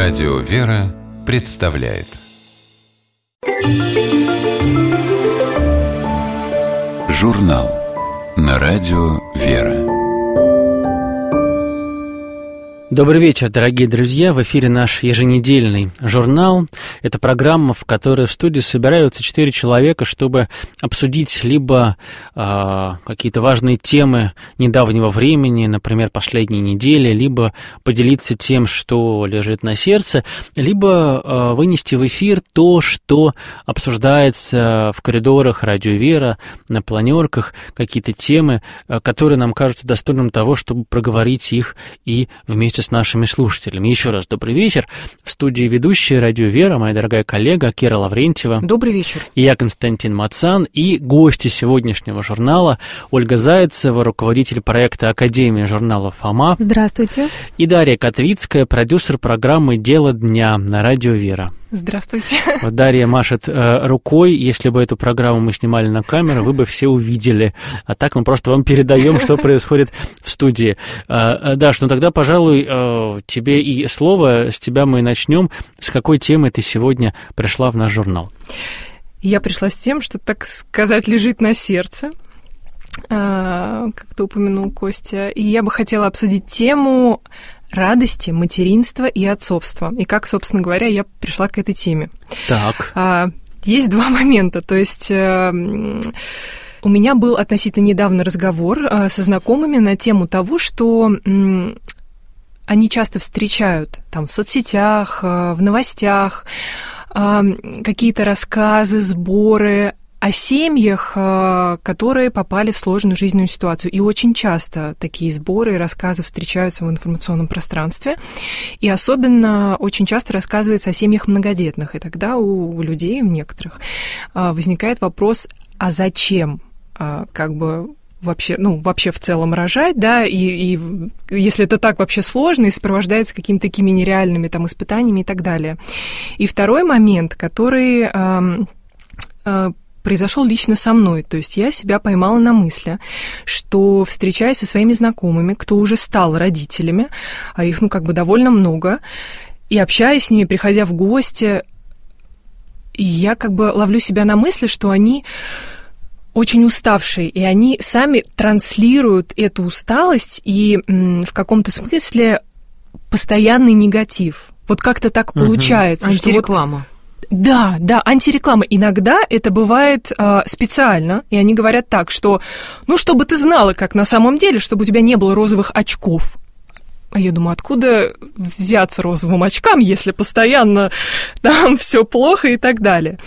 Радио «Вера» представляет журнал на радио «Вера». Добрый вечер, дорогие друзья! В эфире наш еженедельный журнал. Это программа, в которой в студии собираются 4 человека, чтобы обсудить либо какие-то важные темы недавнего времени, например, последней недели, либо поделиться тем, что лежит на сердце, либо вынести в эфир то, что обсуждается в коридорах радио «Вера», на планерках, какие-то темы, которые нам кажутся достойным того, чтобы проговорить их и вместе с нашими слушателями. Еще раз добрый вечер. В студии ведущая радио «Вера», моя дорогая коллега Кира Лаврентьева. Добрый вечер. И я, Константин Мацан, и гости сегодняшнего журнала Ольга Зайцева, руководитель проекта Академии журнала «Фома». Здравствуйте. И Дарья Котвицкая, продюсер программы «Дело дня» на радио «Вера». Здравствуйте. Вот Дарья машет рукой. Если бы эту программу мы снимали на камеру, вы бы все увидели. А так мы просто вам передаем, что происходит в студии. Даш, ну тогда, пожалуй, тебе и слово. С тебя мы и начнем. С какой темы ты сегодня пришла в наш журнал? Я пришла с тем, что, так сказать, лежит на сердце, как ты упомянул, Костя. И я бы хотела обсудить тему радости, материнства и отцовства. И как, собственно говоря, я пришла к этой теме. Так. Есть 2 момента. То есть у меня был относительно недавно разговор со знакомыми на тему того, что они часто встречают там в соцсетях, в новостях какие-то рассказы, сборы о семьях, которые попали в сложную жизненную ситуацию. И очень часто такие сборы и рассказы встречаются в информационном пространстве. И особенно очень часто рассказывается о семьях многодетных. И тогда у людей, у некоторых, возникает вопрос, а зачем вообще в целом рожать, да, и если это так вообще сложно и сопровождается какими-то такими нереальными там испытаниями и так далее. И второй момент, который произошел лично со мной. То есть я себя поймала на мысли, что, встречаясь со своими знакомыми, кто уже стал родителями, а их, довольно много, и общаясь с ними, приходя в гости, я ловлю себя на мысли, что они очень уставшие, и они сами транслируют эту усталость и в каком-то смысле постоянный негатив. Вот как-то так получается. Антиреклама. Да, антиреклама. Иногда это бывает специально, и они говорят так, что, чтобы ты знала, как на самом деле, чтобы у тебя не было розовых очков. А я думаю, откуда взяться розовым очкам, если постоянно там все плохо и так далее.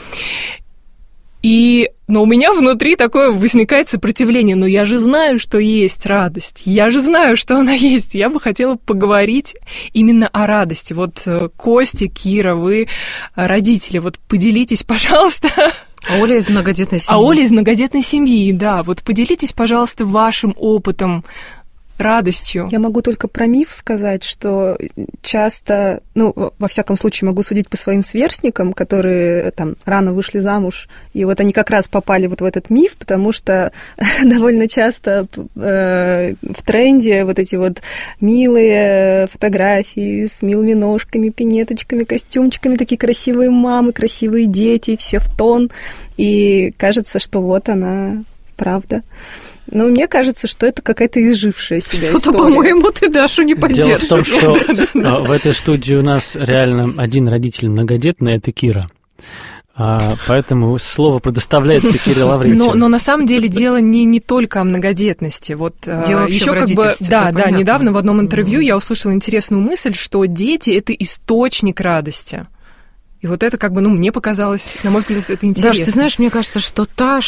Но у меня внутри такое возникает сопротивление. Но я же знаю, что есть радость. Я же знаю, что она есть. Я бы хотела поговорить именно о радости. Вот Костя, Кира, вы родители. Вот поделитесь, пожалуйста. А Оля из многодетной семьи. Оля из многодетной семьи, да. Вот поделитесь, пожалуйста, вашим опытом, радостью. Я могу только про миф сказать, что часто, во всяком случае, могу судить по своим сверстникам, которые там рано вышли замуж, и вот они как раз попали вот в этот миф, потому что довольно часто в тренде вот эти вот милые фотографии с милыми ножками, пинеточками, костюмчиками, такие красивые мамы, красивые дети, все в тон, и кажется, что вот она правда. Но мне кажется, что это какая-то изжившая себя история. Что-то, по-моему, ты Дашу не поддерживаешь. Дело в том, что в этой студии у нас реально один родитель многодетный, это Кира. Поэтому слово предоставляется Кире Лаврентьевой. Но на самом деле дело не только о многодетности. Вот дело еще в родительстве. Да, недавно в одном интервью я услышала интересную мысль, что дети – это источник радости. И вот это мне показалось, на мой взгляд, это интересно. Даша, ты знаешь, мне кажется, что та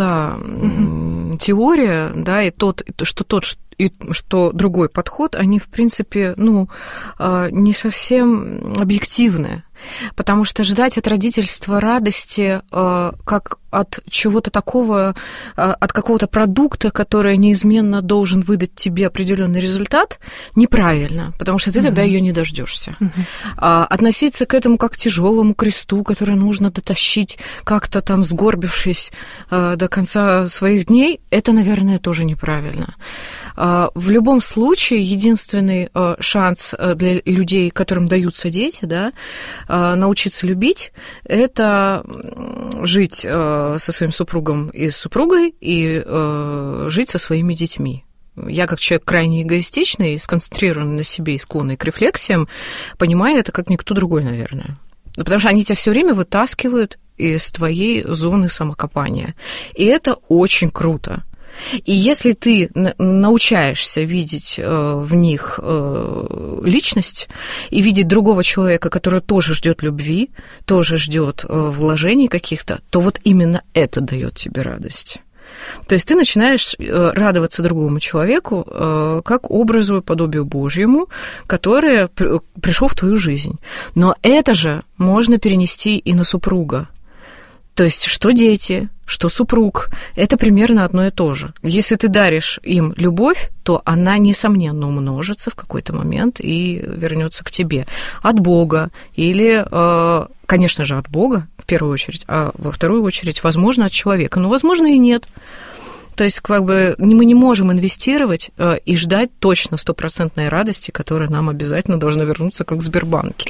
теория, да, и что другой подход, они, в принципе, не совсем объективны. Потому что ждать от родительства радости как от чего-то такого, от какого-то продукта, который неизменно должен выдать тебе определенный результат, неправильно, потому что ты тогда ее не дождешься. Относиться к этому как к тяжелому кресту, который нужно дотащить, как-то там сгорбившись до конца своих дней, это, наверное, тоже неправильно. В любом случае, единственный шанс для людей, которым даются дети, да, научиться любить, это жить со своим супругом и с супругой и жить со своими детьми. Я, как человек крайне эгоистичный, сконцентрированный на себе и склонный к рефлексиям, понимаю это как никто другой, наверное. Потому что они тебя все время вытаскивают из твоей зоны самокопания. И это очень круто. И если ты научаешься видеть в них личность и видеть другого человека, который тоже ждет любви, тоже ждет вложений каких-то, то вот именно это дает тебе радость. То есть ты начинаешь радоваться другому человеку как образу и подобию Божьему, который пришел в твою жизнь. Но это же можно перенести и на супруга. То есть что дети, что супруг, это примерно одно и то же. Если ты даришь им любовь, то она, несомненно, умножится в какой-то момент и вернется к тебе. От Бога или, конечно же, от Бога, в первую очередь, а во вторую очередь, возможно, от человека. Но, возможно, и нет. То есть, как бы, мы не можем инвестировать и ждать точно 100% радости, которая нам обязательно должна вернуться, как в Сбербанке.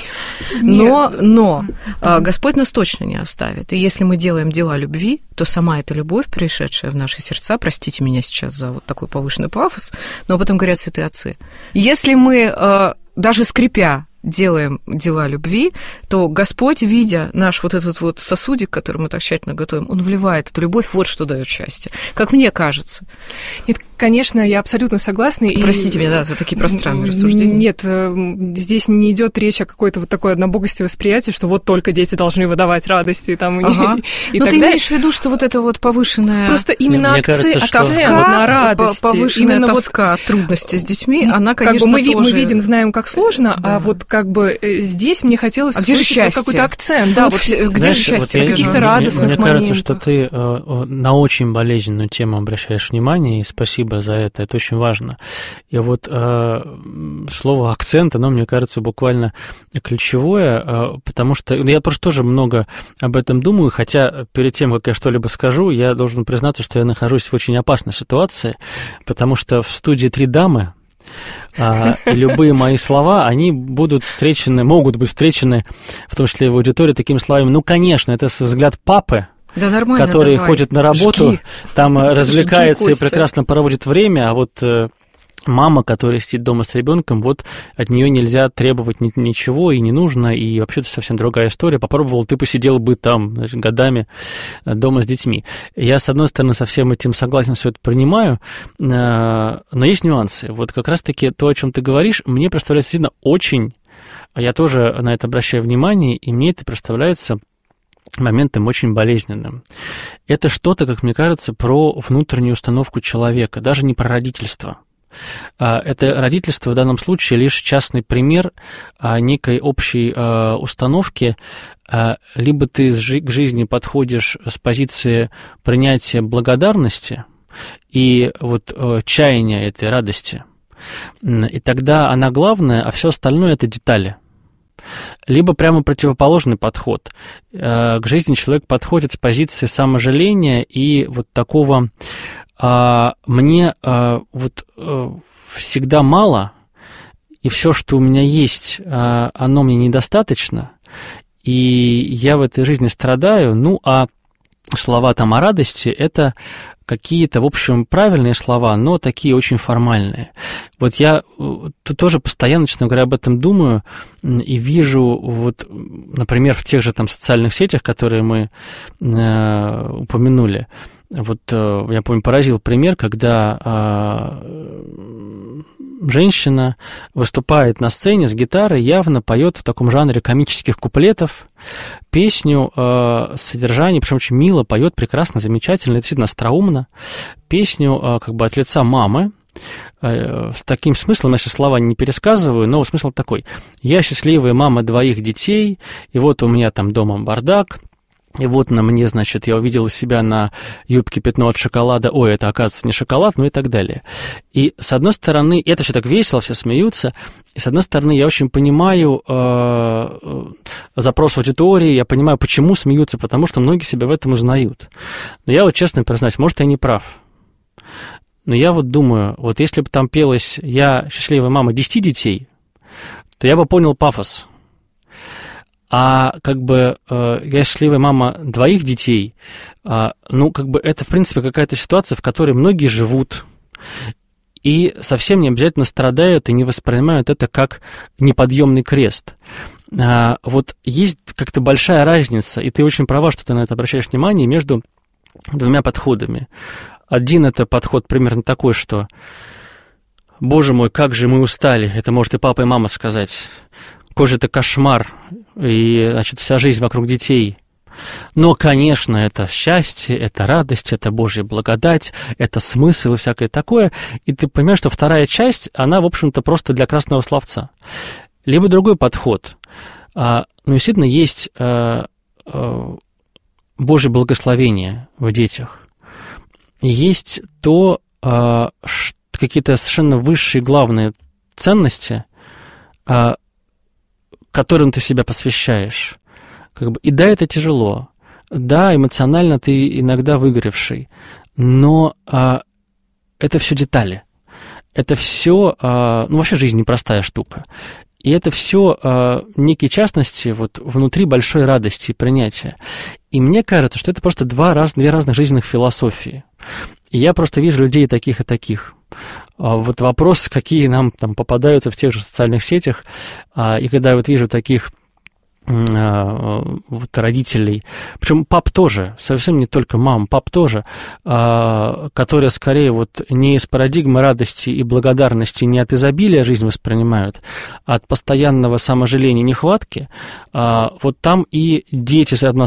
Но Господь нас точно не оставит. И если мы делаем дела любви, то сама эта любовь, пришедшая в наши сердца, простите меня сейчас за вот такой повышенный пафос, но об этом говорят святые отцы. Если мы, даже скрипя, делаем дела любви, то Господь, видя наш вот этот вот сосудик, который мы так тщательно готовим, Он вливает эту любовь, вот что дает счастье. Как мне кажется. Нет, конечно, я абсолютно согласна. Простите меня, да, за такие пространные рассуждения. Нет, здесь не идет речь о какой-то вот такой однобогости восприятия, что вот только дети должны выдавать радости там, и Но так ты далее. имеешь в виду, что вот это вот повышенная... Просто именно Мне кажется, что- акцент на радости. Повышенная Именно тоска, трудности с детьми, она, как конечно, бы мы тоже... видим, знаем, как сложно, Да. а вот как бы здесь мне хотелось А где же услышать вот счастье? какой-то акцент. Да, Да, вот вот где Знаешь, же счастье? вот я- каких-то мне- радостных Мне кажется, моментов. что ты на очень болезненную тему обращаешь внимание, и спасибо за это очень важно. И вот слово «акцент», оно, мне кажется, буквально ключевое, потому что я просто тоже много об этом думаю, хотя перед тем, как я что-либо скажу, я должен признаться, что я нахожусь в очень опасной ситуации, потому что в студии 3 дамы, и любые мои слова, они могут быть встречены, в том числе и в аудитории, такими словами: ну, конечно, это взгляд папы, Да нормально, который давай. ходит на работу, Жги. там развлекается и Костя. прекрасно проводит время, а вот мама, которая сидит дома с ребенком, вот от нее нельзя требовать ничего и не нужно, и вообще-то совсем другая история. Попробовал, ты посидел бы там, значит, годами дома с детьми. Я, с одной стороны, со всем этим согласен, все это принимаю, но есть нюансы. Вот как раз-таки то, о чем ты говоришь, мне представляется действительно очень, я тоже на это обращаю внимание, и мне это представляется моментом очень болезненным. Это что-то, как мне кажется, про внутреннюю установку человека, даже не про родительство. Это родительство в данном случае лишь частный пример некой общей установки. Либо ты к жизни подходишь с позиции принятия благодарности и вот чаяния этой радости, и тогда она главная, а все остальное – это детали. Либо прямо противоположный подход. К жизни человек подходит с позиции саможаления и вот такого «мне вот всегда мало, и все, что у меня есть, оно мне недостаточно, и я в этой жизни страдаю». Ну, а слова там о радости – это какие-то, в общем, правильные слова, но такие очень формальные. Вот я тут тоже постоянно, честно говоря, об этом думаю и вижу, вот, например, в тех же там социальных сетях, которые мы упомянули. Вот я помню, поразил пример, когда женщина выступает на сцене с гитарой, явно поет в таком жанре комических куплетов песню с содержанием, причем очень мило поет, прекрасно, замечательно, действительно остроумно, песню как бы от лица мамы, с таким смыслом, я сейчас слова не пересказываю, но смысл такой: я счастливая мама 2 детей, и вот у меня там дома бардак, И вот на мне, значит, я увидел себя на юбке пятно от шоколада. Ой, это, оказывается, не шоколад, ну и так далее. И, с одной стороны, это все так весело, все смеются. И, с одной стороны, я очень понимаю запрос аудитории, я понимаю, почему смеются, потому что многие себя в этом узнают. Но я вот честно признаюсь, может, я не прав. Но я вот думаю, вот если бы там пелось «Я счастливая мама 10 детей», то я бы понял пафос. А как бы я счастливая мама 2 детей, ну, как бы это, в принципе, какая-то ситуация, в которой многие живут и совсем не обязательно страдают и не воспринимают это как неподъемный крест. Вот есть как-то большая разница, и ты очень права, что ты на это обращаешь внимание, между 2 подходами. Один – это подход примерно такой, что «Боже мой, как же мы устали», это может и папа, и мама сказать, «Какой это кошмар», и, значит, вся жизнь вокруг детей. Но, конечно, это счастье, это радость, это Божья благодать, это смысл и всякое такое. И ты понимаешь, что вторая часть, она, в общем-то, просто для красного словца. Либо другой подход. Ну, действительно, есть Божье благословение в детях. Есть то, какие-то совершенно высшие главные ценности, которым ты себя посвящаешь. Как бы, и да, это тяжело. Да, эмоционально ты иногда выгоревший. Но это все детали. Это все, ну, вообще жизнь непростая штука. И это все некие частности вот, внутри большой радости и принятия. И мне кажется, что это просто две разных жизненных философии. И я просто вижу людей таких и таких. Вот вопрос, какие нам там попадаются в тех же социальных сетях, и когда я вот вижу таких вот родителей, причем пап тоже, совсем не только мам, пап тоже, которые скорее вот не из парадигмы радости и благодарности, не от изобилия жизнь воспринимают, а от постоянного саможаления и нехватки, вот там и дети одна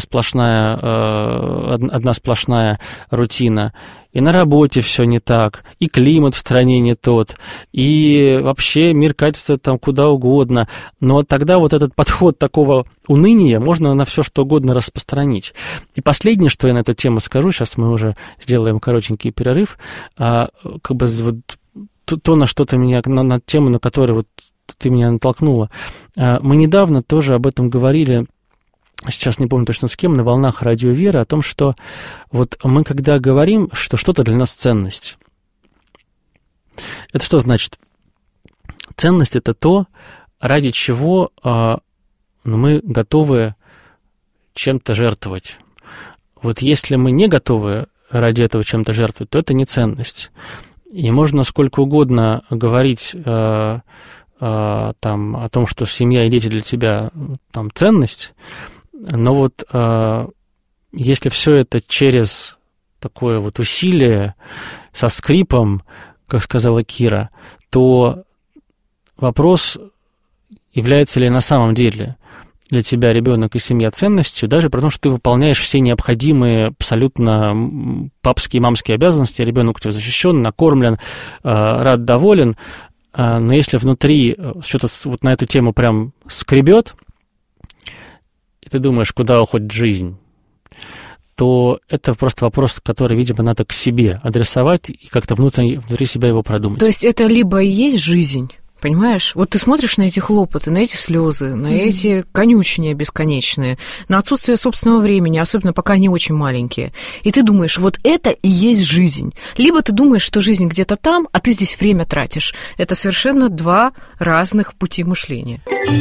сплошная рутина, и на работе все не так, и климат в стране не тот, и вообще мир катится там куда угодно. Но тогда вот этот подход такого уныния можно на все что угодно распространить. И последнее, что я на эту тему скажу, сейчас мы уже сделаем коротенький перерыв, как бы вот то, на что ты меня, на тему, на которую вот ты меня натолкнула. Мы недавно тоже об этом говорили, сейчас не помню точно с кем, на волнах радио Вера, о том, что вот мы когда говорим, что что-то для нас ценность, это что значит? Ценность – это то, ради чего мы готовы чем-то жертвовать. Вот если мы не готовы ради этого чем-то жертвовать, то это не ценность. И можно сколько угодно говорить там, о том, что семья и дети для тебя там, ценность, но вот если все это через такое вот усилие, со скрипом, как сказала Кира, то вопрос, является ли на самом деле для тебя ребенок и семья ценностью, даже при том, что ты выполняешь все необходимые абсолютно папские и мамские обязанности, ребенок у тебя защищен, накормлен, рад, доволен, но если внутри что-то вот на эту тему прям скребет, и ты думаешь, куда уходит жизнь, то это просто вопрос, который, видимо, надо к себе адресовать и как-то внутри себя его продумать. То есть это либо и есть жизнь, понимаешь? Вот ты смотришь на эти хлопоты, на эти слезы, на эти конючения бесконечные, на отсутствие собственного времени, особенно пока они очень маленькие. И ты думаешь, вот это и есть жизнь. Либо ты думаешь, что жизнь где-то там, а ты здесь время тратишь. Это совершенно 2 разных пути мышления.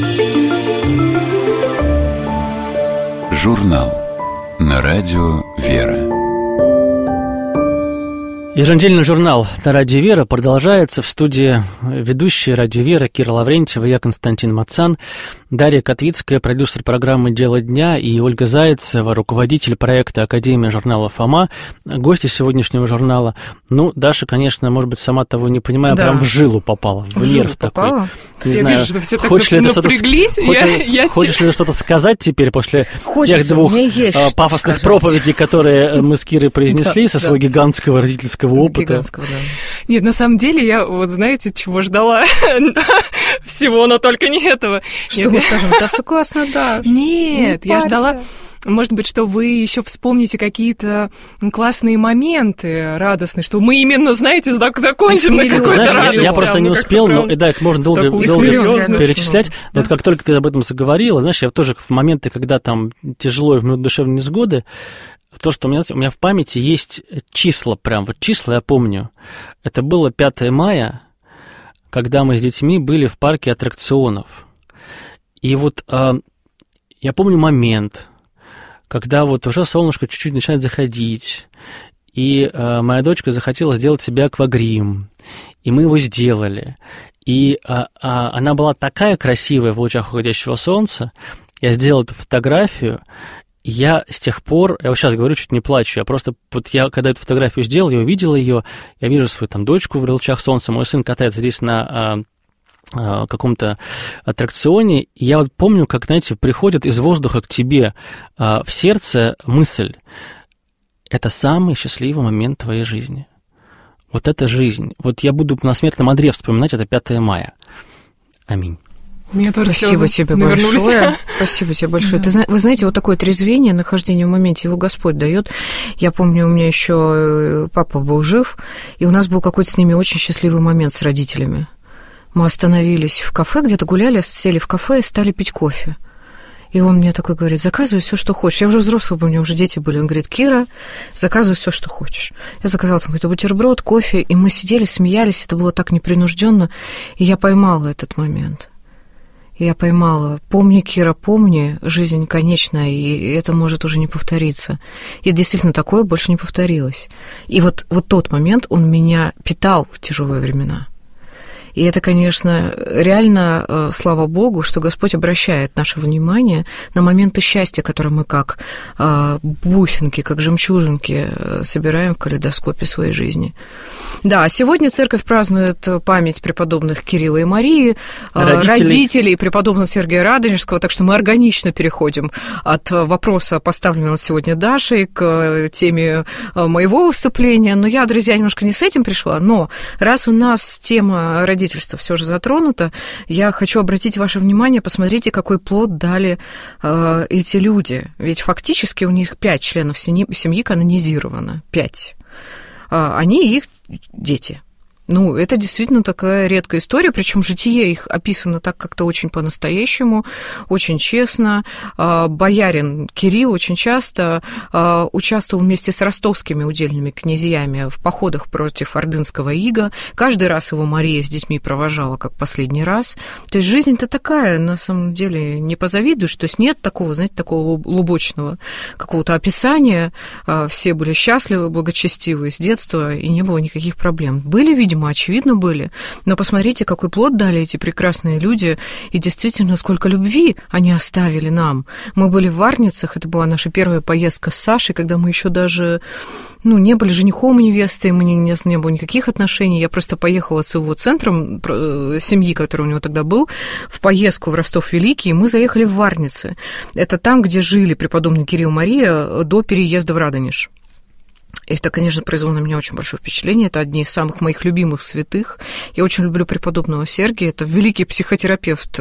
Журнал на радио Вера. Еженедельный журнал на радио Вера продолжается. В студии ведущие радио Вера Кира Лаврентьева, я Константин Мацан, Дарья Котвицкая, продюсер программы «Дело дня», и Ольга Зайцева, руководитель проекта Академия журнала «Фома», гости сегодняшнего журнала. Ну, Даша, конечно, может быть, сама того не понимая, прям в жилу попала, в нерв такой. Не знаю, вижу, что все так хочешь ли напряглись. Хочешь ли что-то сказать теперь после тех 2 пафосных проповедей, которые мы с Кирой произнесли со своего гигантского родительского опыта? Нет, на самом деле я, вот знаете, чего ждала? Всего, но только не этого. Что мы скажем? Да, все классно, да. Нет, я ждала может быть, что вы еще вспомните какие-то классные моменты радостные, что мы именно, знаете, закончим на какой-то радости. Я просто не успел, но да, их можно долго перечислять. Но вот как только ты об этом заговорила, знаешь, я тоже в моменты, когда там тяжело и в минуту душевной несгоды, то, что у меня в памяти есть числа, прям вот числа я помню. Это было 5 мая, когда мы с детьми были в парке аттракционов. И вот я помню момент, когда вот уже солнышко чуть-чуть начинает заходить, и моя дочка захотела сделать себе аквагрим, и мы его сделали. И она была такая красивая в лучах уходящего солнца, я сделал эту фотографию, я с тех пор, я вот сейчас говорю, чуть не плачу, я когда эту фотографию сделал, я увидел ее, я вижу свою там дочку в лучах солнца, мой сын катается здесь на каком-то аттракционе, и я вот помню, как, знаете, приходит из воздуха к тебе в сердце мысль: это самый счастливый момент твоей жизни. Вот это жизнь. Вот я буду на смертном одре вспоминать это 5 мая. Аминь. Спасибо тебе большое. Спасибо тебе большое. Вы знаете, вот такое трезвение, нахождение в моменте, его Господь дает. Я помню, у меня еще папа был жив, и у нас был какой-то с ними очень счастливый момент с родителями. Мы остановились в кафе, где-то гуляли, сели в кафе и стали пить кофе. И он мне такой говорит: заказывай все, что хочешь. Я уже взрослый, у меня уже дети были. Он говорит: Кира, заказывай все, что хочешь. Я заказала там какой-то бутерброд, кофе, и мы сидели, смеялись, это было так непринужденно. И я поймала этот момент. Я поймала: помни, Кира, помни, жизнь конечна, и это может уже не повториться. И действительно, такое больше не повторилось. И вот тот момент, он меня питал в тяжелые времена. И это, конечно, реально, слава Богу, что Господь обращает наше внимание на моменты счастья, которые мы как бусинки, как жемчужинки собираем в калейдоскопе своей жизни. Да, сегодня церковь празднует память преподобных Кирилла и Марии, родителей преподобного Сергия Радонежского, так что мы органично переходим от вопроса, поставленного сегодня Дашей, к теме моего выступления. Но я, друзья, немножко не с этим пришла, но раз у нас тема родительства все же затронуто, я хочу обратить ваше внимание, посмотрите, какой плод дали эти люди. Ведь фактически у них 5 членов семьи канонизировано. 5. Они их дети. Ну, это действительно такая редкая история, причем житие их описано так как-то очень по-настоящему, очень честно. Боярин Кирилл очень часто участвовал вместе с ростовскими удельными князьями в походах против ордынского ига. Каждый раз его Мария с детьми провожала как последний раз. То есть жизнь-то такая, на самом деле, не позавидуешь. То есть нет такого, знаете, такого лубочного какого-то описания. Все были счастливы, благочестивы с детства, и не было никаких проблем. Были, видимо, очевидно были, но посмотрите, какой плод дали эти прекрасные люди, и действительно, сколько любви они оставили нам. Мы были в Варницах, это была наша первая поездка с Сашей, когда мы еще даже, не были женихом и невестой, у нас не было никаких отношений, я просто поехала с его центром семьи, который у него тогда был, в поездку в Ростов-Великий, и мы заехали в Варницы. Это там, где жили преподобный Кирилл и Мария до переезда в Радонеж. И это, конечно, произвело на меня очень большое впечатление. Это одни из самых моих любимых святых. Я очень люблю преподобного Сергия. Это великий психотерапевт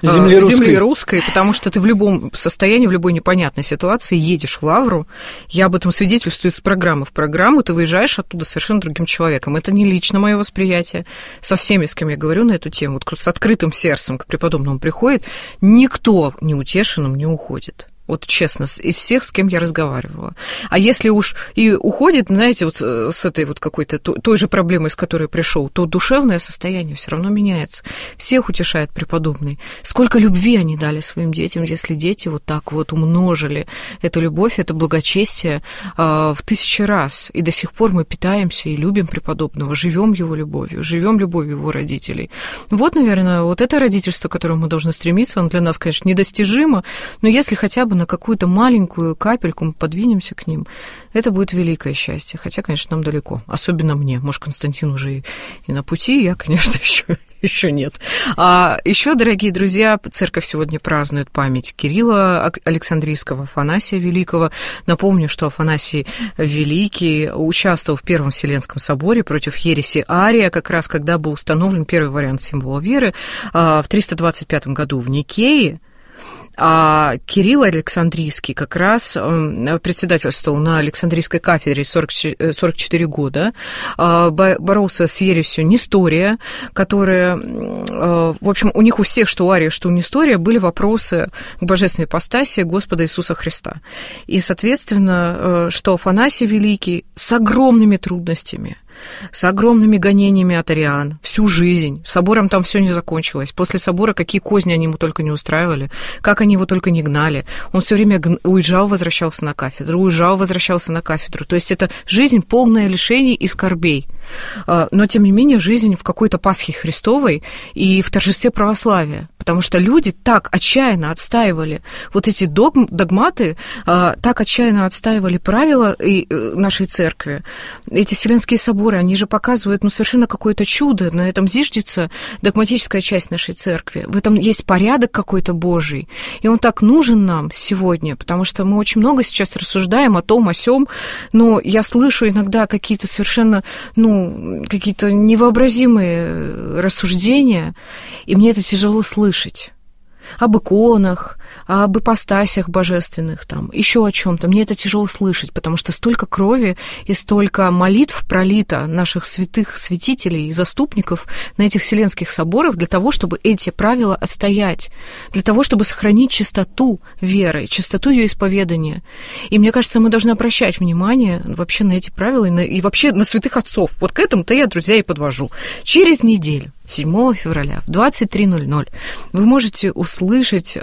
земли русской, потому что ты в любом состоянии, в любой непонятной ситуации едешь в Лавру. Я об этом свидетельствую из программы в программу. Ты выезжаешь оттуда совершенно другим человеком. Это не лично мое восприятие. Со всеми, с кем я говорю на эту тему, вот с открытым сердцем к преподобному приходит, никто неутешенным не уходит. Вот честно, из всех, с кем я разговаривала. А если уж и уходит, знаете, вот с этой вот какой-то той же проблемой, с которой пришел, то душевное состояние все равно меняется. Всех утешает преподобный. Сколько любви они дали своим детям, если дети вот так вот умножили эту любовь, это благочестие в 1000 раз. И до сих пор мы питаемся и любим преподобного, живем его любовью, живем любовью его родителей. Вот, наверное, вот это родительство, к которому мы должны стремиться, оно для нас, конечно, недостижимо, но если хотя бы на какую-то маленькую капельку мы подвинемся к ним, это будет великое счастье. Хотя, конечно, нам далеко. Особенно мне. Может, Константин уже и на пути, я, конечно, еще нет. А еще, дорогие друзья, церковь сегодня празднует память Кирилла Александрийского, Афанасия Великого. Напомню, что Афанасий Великий участвовал в Первом Вселенском соборе против ереси Ария, как раз когда был установлен первый вариант символа веры в 325 году в Никее. А Кирилл Александрийский как раз председательствовал на Александрийской кафедре 44 года, боролся с ересью Нестория, которая, в общем, у них у всех, что у Ария, что у Нестория, были вопросы к божественной ипостаси Господа Иисуса Христа. И, соответственно, что Афанасий Великий с огромными трудностями, с огромными гонениями от ариан всю жизнь. Собором там все не закончилось. После собора какие козни они ему только не устраивали, как они его только не гнали. Он все время уезжал, возвращался на кафедру, уезжал, возвращался на кафедру. То есть это жизнь полная лишений и скорбей. Но, тем не менее, жизнь в какой-то Пасхе Христовой и в торжестве православия. Потому что люди так отчаянно отстаивали вот эти догматы, так отчаянно отстаивали правила нашей церкви. Эти Вселенские соборы, они же показывают совершенно какое-то чудо. На этом зиждется догматическая часть нашей церкви. В этом есть порядок какой-то Божий. И он так нужен нам сегодня, потому что мы очень много сейчас рассуждаем о том, о сём, но я слышу иногда какие-то совершенно, какие-то невообразимые рассуждения, и мне это тяжело слышать. Об иконах, об ипостасях божественных, еще о чем-то. Мне это тяжело слышать, потому что столько крови и столько молитв пролито наших святых святителей и заступников на этих вселенских соборах для того, чтобы эти правила отстоять, для того, чтобы сохранить чистоту веры, чистоту ее исповедания. И мне кажется, мы должны обращать внимание вообще на эти правила и вообще на святых отцов. Вот к этому-то я, друзья, и подвожу. Через неделю, 7 февраля в 23:00 вы можете услышать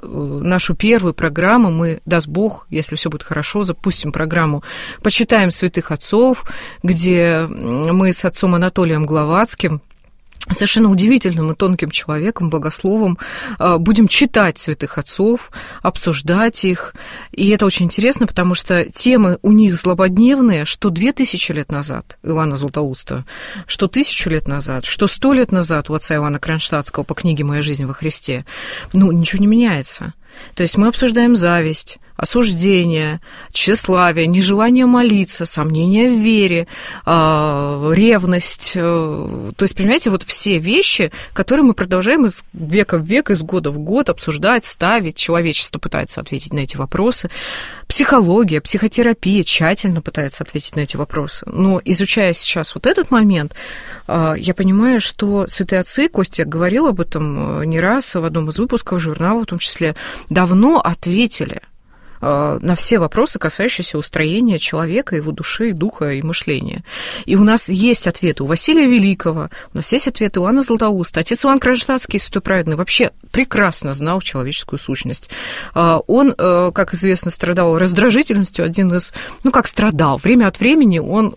нашу первую программу. Мы, даст Бог, если все будет хорошо, запустим программу «Почитаем святых отцов», где мы с отцом Анатолием Гловацким, совершенно удивительным и тонким человеком, богословом, будем читать святых отцов, обсуждать их. И это очень интересно, потому что темы у них злободневные, что 2000 лет назад Иоанна Златоуста, что 1000 лет назад, что 100 лет назад у отца Иоанна Кронштадтского по книге «Моя жизнь во Христе». Ничего не меняется. То есть мы обсуждаем зависть, осуждение, тщеславие, нежелание молиться, сомнение в вере, ревность. То есть, понимаете, вот все вещи, которые мы продолжаем из века в век, из года в год обсуждать, ставить. Человечество пытается ответить на эти вопросы. Психология, психотерапия тщательно пытается ответить на эти вопросы. Но изучая сейчас вот этот момент, я понимаю, что святые отцы, Костя говорил об этом не раз в одном из выпусков журнала, в том числе, давно ответили на все вопросы, касающиеся устроения человека, его души, духа и мышления. И у нас есть ответы у Василия Великого, у нас есть ответы у Иоанна Златоуста. Отец Иоанн Кронштадтский, святой праведный, вообще прекрасно знал человеческую сущность. Он, как известно, страдал раздражительностью, страдал. Время от времени он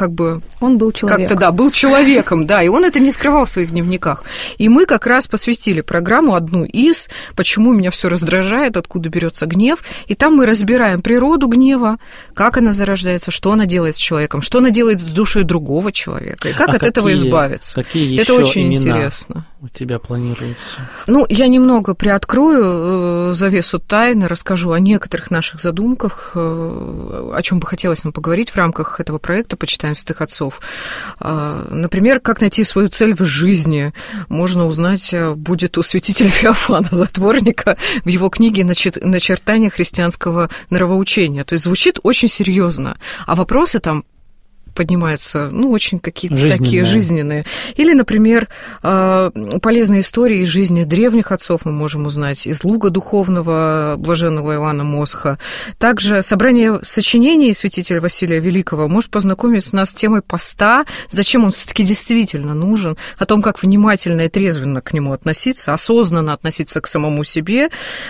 Он был человеком. Как-то, был человеком, и он это не скрывал в своих дневниках. И мы как раз посвятили программу одну из «Почему меня все раздражает, откуда берется гнев», и там мы разбираем природу гнева, как она зарождается, что она делает с человеком, что она делает с душой другого человека, и как от этого избавиться. Какие это еще очень имена интересно. У тебя планируется? Я немного приоткрою завесу тайны, расскажу о некоторых наших задумках, о чем бы хотелось нам поговорить в рамках этого проекта «Почитаем святых отцов». Например, как найти свою цель в жизни, можно узнать будет у святителя Феофана Затворника в его книге «Начертания христианского нравоучения». То есть звучит очень серьезно, а вопросы там поднимаются, очень какие-то такие жизненные. Или, например, полезные истории из жизни древних отцов мы можем узнать из Луга духовного блаженного Иоанна Мосха. Также собрание сочинений святителя Василия Великого может познакомить нас с темой поста, зачем он все-таки действительно нужен, о том, как внимательно и трезвенно к нему относиться, осознанно относиться к самому себе.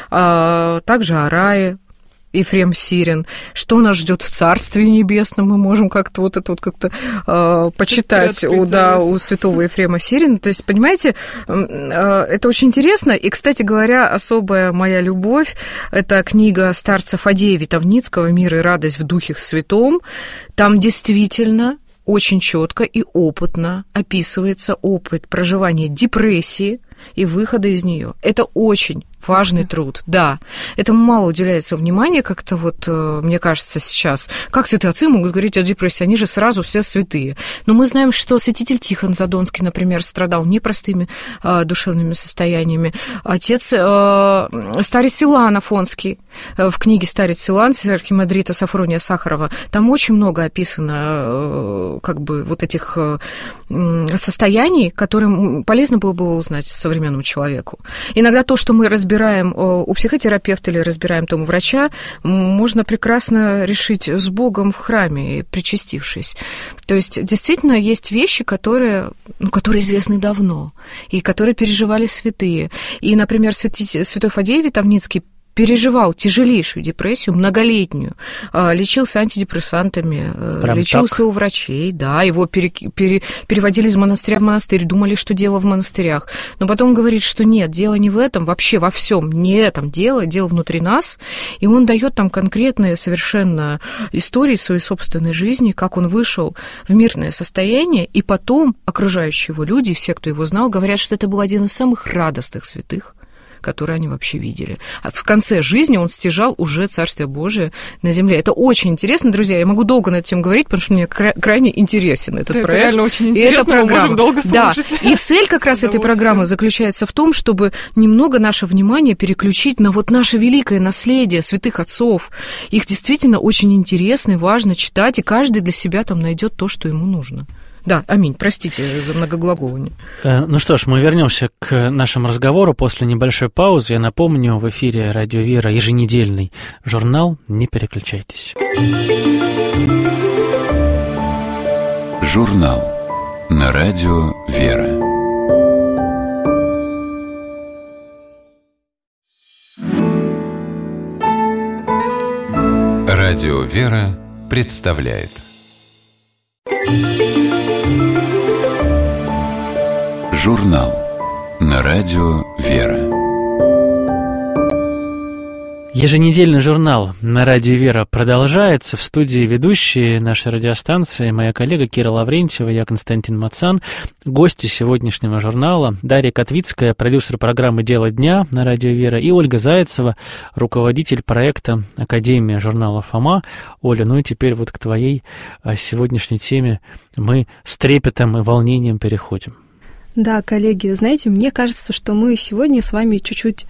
Также о рае. Ефрем Сирин, что нас ждет в Царстве Небесном, мы можем как-то почитать у святого Ефрема Сирина. То есть, понимаете, это очень интересно. И, кстати говоря, особая моя любовь – это книга старца Фадея Витовницкого «Мир и радость в Духе Святом». Там действительно очень четко и опытно описывается опыт проживания депрессии и выхода из нее. Это очень важный труд, да. Этому мало уделяется внимания, как-то вот, мне кажется, сейчас. Как святые отцы могут говорить о депрессии? Они же сразу все святые. Но мы знаем, что святитель Тихон Задонский, например, страдал непростыми душевными состояниями. Отец старец Силуан Афонский в книге «Старец Силуан» архимандрита Сафрония Сахарова, там очень много описано как бы вот этих состояний, которые полезно было бы узнать современному человеку. Иногда то, что мы разбираем у психотерапевта или разбираем там у врача, можно прекрасно решить с Богом в храме, причастившись. То есть действительно есть вещи, которые известны давно, и которые переживали святые. И, например, святой Фадей Витовницкий переживал тяжелейшую депрессию, многолетнюю, лечился антидепрессантами, лечился так у врачей, да, его переводили из монастыря в монастырь, думали, что дело в монастырях, но потом говорит, что нет, дело не в этом, вообще во всем, не этом дело внутри нас, и он дает там конкретные совершенно истории своей собственной жизни, как он вышел в мирное состояние, и потом окружающие его люди, все, кто его знал, говорят, что это был один из самых радостных святых, которые они вообще видели. А в конце жизни он стяжал уже Царствие Божие на земле. Это очень интересно, друзья. Я могу долго на эту тему говорить, потому что мне крайне интересен этот проект. Это реально очень интересно, мы можем долго слушать. Да. И цель как раз этой программы заключается в том, чтобы немного наше внимание переключить на вот наше великое наследие святых отцов. Их действительно очень интересно и важно читать, и каждый для себя там найдет то, что ему нужно. Да, аминь, простите за многоглаголование. Ну что ж, мы вернемся к нашему разговору после небольшой паузы. Я напомню, в эфире «Радио Вера» еженедельный журнал. Не переключайтесь. Журнал на Радио Вера. Радио Вера представляет журнал на Радио Вера. Еженедельный журнал на Радио Вера продолжается. В студии ведущие нашей радиостанции моя коллега Кира Лаврентьева, я Константин Мацан. Гости сегодняшнего журнала Дарья Котвицкая, продюсер программы «Дело дня» на Радио Вера, и Ольга Зайцева, руководитель проекта Академия журнала «Фома». Оля, ну и теперь вот к твоей сегодняшней теме мы с трепетом и волнением переходим. Да, коллеги, знаете, мне кажется, что мы сегодня с вами чуть-чуть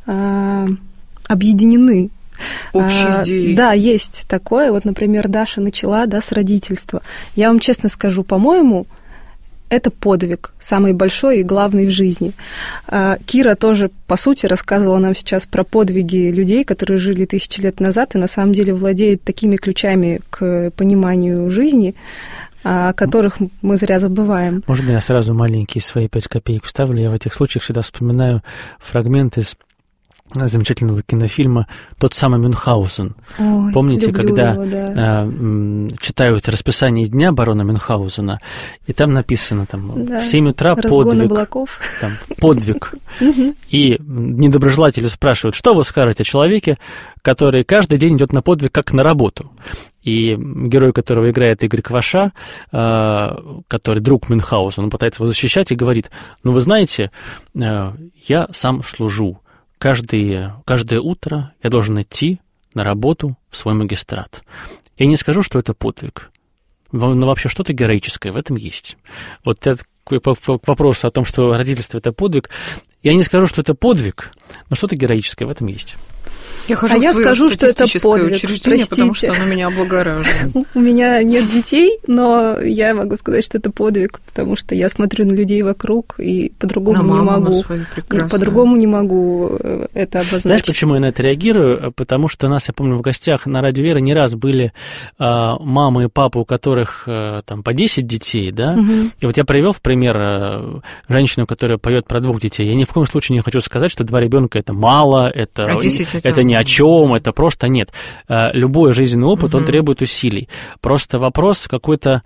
объединены. Общие идеи. Да, есть такое. Вот, например, Даша начала, с родительства. Я вам честно скажу, по-моему, это подвиг, самый большой и главный в жизни. Кира тоже, по сути, рассказывала нам сейчас про подвиги людей, которые жили 1000 лет назад и на самом деле владеют такими ключами к пониманию жизни, о которых мы зря забываем. Можно я сразу маленькие свои 5 копеек вставлю? Я в этих случаях всегда вспоминаю фрагмент из замечательного кинофильма «Тот самый Мюнхгаузен». Ой, помните, когда его, да. Читают расписание дня барона Мюнхгаузена, и там написано в 7 утра подвиг. Облаков. Подвиг. И недоброжелатели спрашивают, что вы скажете о человеке, который каждый день идет на подвиг, как на работу. И герой, которого играет Игорь Кваша, который друг Мюнхгаузена, он пытается его защищать и говорит, вы знаете, я сам служу. Каждое утро я должен идти на работу в свой магистрат. Я не скажу, что это подвиг, но вообще что-то героическое в этом есть. Вот это к вопросу о том, что родительство – это подвиг. Я не скажу, что это подвиг, но что-то героическое в этом есть. Я хожу в свое скажу, что это подвиг, учреждение, потому что оно меня облагораживает. У меня нет детей, но я могу сказать, что это подвиг, потому что я смотрю на людей вокруг и по-другому не могу. По-другому не могу это обозначить. Знаешь, почему я на это реагирую? Потому что у нас, я помню, в гостях на Радио Вера не раз были мамы и папы, у которых там по 10 детей, да? И вот я привел в пример женщину, которая поет про 2 детей. Я ни в коем случае не хочу сказать, что 2 ребенка это мало, это не о чем, это просто нет. Любой жизненный опыт, он требует усилий. Просто вопрос какой-то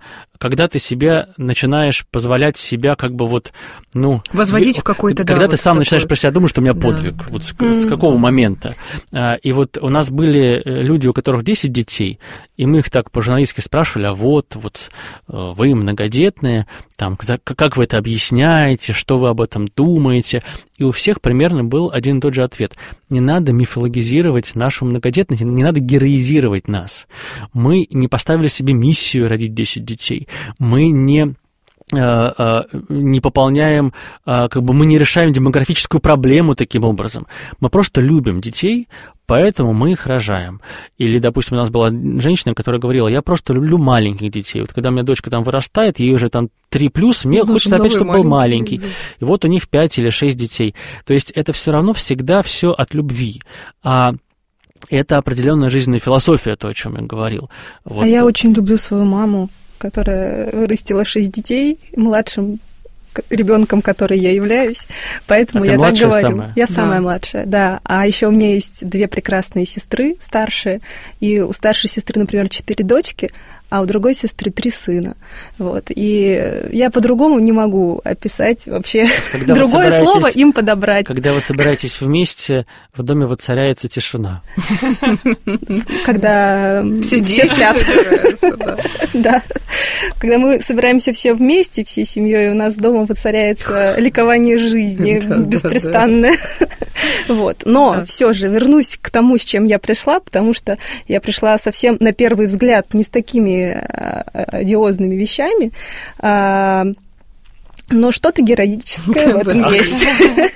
когда ты себя начинаешь позволять себя как бы вот, ну... Возводить в какой-то, когда да, ты вот сам такой... начинаешь про себя думать, что у меня подвиг. Да. Вот с какого момента? И вот у нас были люди, у которых 10 детей, и мы их так по-журналистски спрашивали, а вот вы многодетные, там, как вы это объясняете, что вы об этом думаете? И у всех примерно был один и тот же ответ. Не надо мифологизировать нашу многодетность, не надо героизировать нас. Мы не поставили себе миссию родить 10 детей. Мы не пополняем, как бы мы не решаем демографическую проблему таким образом. Мы просто любим детей, поэтому мы их рожаем. Или, допустим, у нас была женщина, которая говорила, я просто люблю маленьких детей. Вот когда у меня дочка там вырастает, ей уже там 3+, мне хочется опять, чтобы был маленький. И вот у них 5 или 6 детей. То есть это все равно всегда все от любви. А это определенная жизненная философия, то, о чем я говорил. Вот. А я очень люблю свою маму, которая вырастила 6 детей, младшим ребенком, которой я являюсь, поэтому я так говорю. Самая? Я самая младшая, да. А еще у меня есть 2 прекрасные сестры, старшие, и у старшей сестры, например, 4 дочки, а у другой сестры 3 сына. Вот. И я по-другому не могу описать вообще другое слово им подобрать. Когда вы собираетесь вместе, в доме воцаряется тишина. Когда все спят. Да. Когда мы собираемся все вместе, всей семьей, у нас дома воцаряется ликование жизни беспрестанное. Вот. Но все же вернусь к тому, с чем я пришла, потому что я пришла совсем на первый взгляд не с такими одиозными вещами, но что-то героическое в этом есть.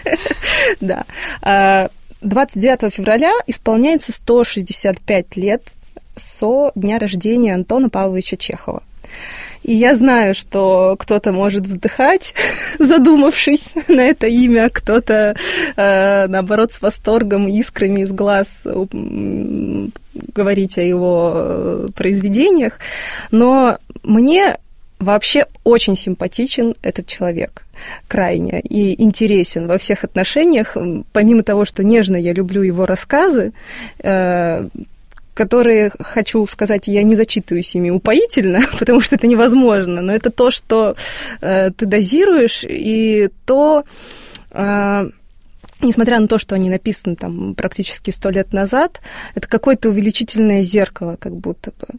Да. 29 февраля исполняется 165 лет со дня рождения Антона Павловича Чехова. И я знаю, что кто-то может вздыхать, задумавшись на это имя, кто-то, наоборот, с восторгом, искрами из глаз говорить о его произведениях. Но мне вообще очень симпатичен этот человек, крайне, и интересен во всех отношениях. Помимо того, что нежно я люблю его рассказы, которые, хочу сказать, я не зачитываюсь ими упоительно, потому что это невозможно, но это то, что ты дозируешь, и то, несмотря на то, что они написаны там практически 100 лет назад, это какое-то увеличительное зеркало, как будто бы.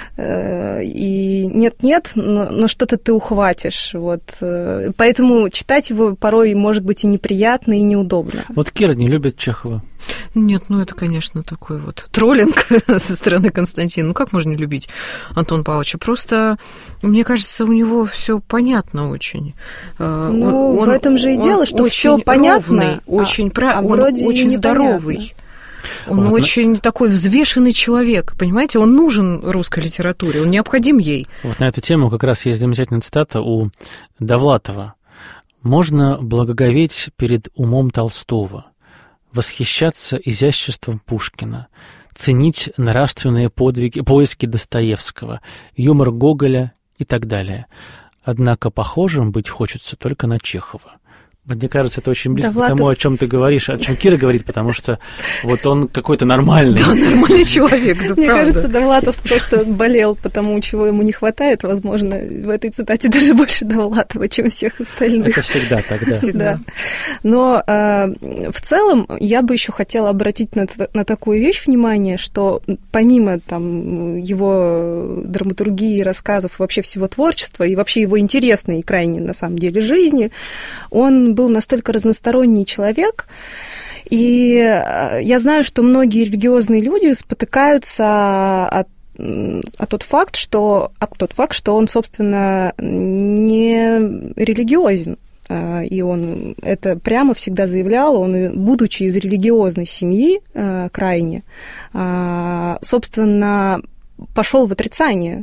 И нет-нет, но что-то ты ухватишь. Вот. Поэтому читать его порой может быть и неприятно, и неудобно. Вот Кира не любит Чехова. Нет, ну это, конечно, такой вот троллинг со стороны Константина. Ну как можно не любить Антона Павловича? Просто, мне кажется, у него все понятно очень. Ну, в этом же и дело, что все понятно, очень здоровый. Он очень такой взвешенный человек, понимаете? Он нужен русской литературе, он необходим ей. Вот на эту тему как раз есть замечательная цитата у Довлатова. «Можно благоговеть перед умом Толстого, восхищаться изяществом Пушкина, ценить нравственные поиски Достоевского, юмор Гоголя и так далее. Однако похожим быть хочется только на Чехова». Мне кажется, это очень близко к тому, о чем ты говоришь, о чем Кира говорит, потому что вот он какой-то нормальный. Да, нормальный человек, да, мне кажется, Довлатов просто болел по тому, чего ему не хватает. Возможно, в этой цитате даже больше Довлатова, чем всех остальных. Это всегда так, да. Всегда. Но в целом я бы еще хотела обратить на такую вещь внимание, что помимо там его драматургии, рассказов, вообще всего творчества и вообще его интересной и крайне, на самом деле, жизни, он был настолько разносторонний человек, и я знаю, что многие религиозные люди спотыкаются о тот факт, что он, собственно, не религиозен. И он это прямо всегда заявлял, он, будучи из религиозной семьи крайне, собственно, пошел в отрицание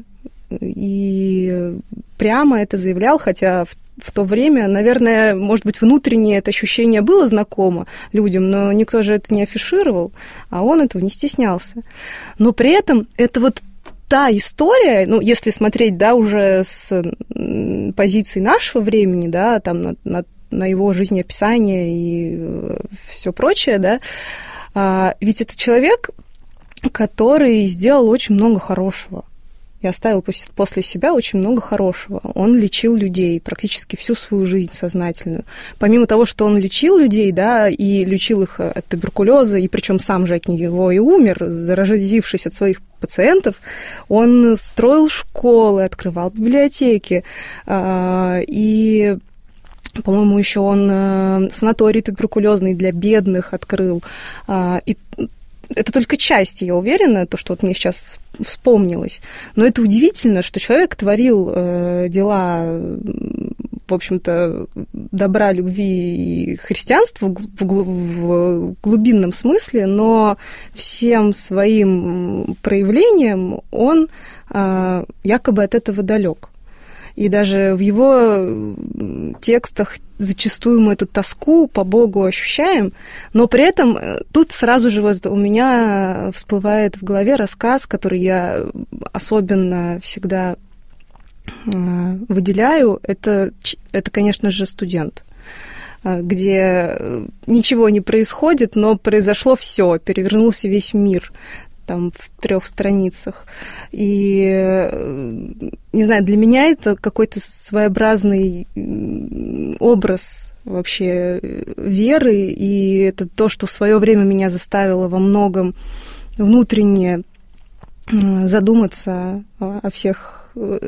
и прямо это заявлял, хотя в то время, наверное, может быть, внутреннее это ощущение было знакомо людям, но никто же это не афишировал, а он этого не стеснялся. Но при этом это вот та история, ну, если смотреть, да, уже с позиции нашего времени, да, там на его жизнеописание и все прочее, да, ведь это человек, который сделал очень много хорошего. и оставил после себя очень много хорошего. Он лечил людей практически всю свою жизнь сознательную. Помимо того, что он лечил людей, да, и лечил их от туберкулеза, и причем сам же от него и умер, заразившись от своих пациентов, он строил школы, открывал библиотеки, и, по-моему, еще он санаторий туберкулезный для бедных открыл. И это только часть, я уверена, то, что вот мне сейчас вспомнилось. Но это удивительно, что человек творил дела, в общем-то, добра, любви и христианства в глубинном смысле, но всем своим проявлением он якобы от этого далек. И даже в его текстах зачастую мы эту тоску по Богу ощущаем, но при этом тут сразу же вот у меня всплывает в голове рассказ, который я особенно всегда выделяю. Это, конечно же, «Студент», где ничего не происходит, но произошло все, перевернулся весь мир. Там в 3 страницах. И, не знаю, для меня это какой-то своеобразный образ вообще веры, и это то, что в свое время меня заставило во многом внутренне задуматься о всех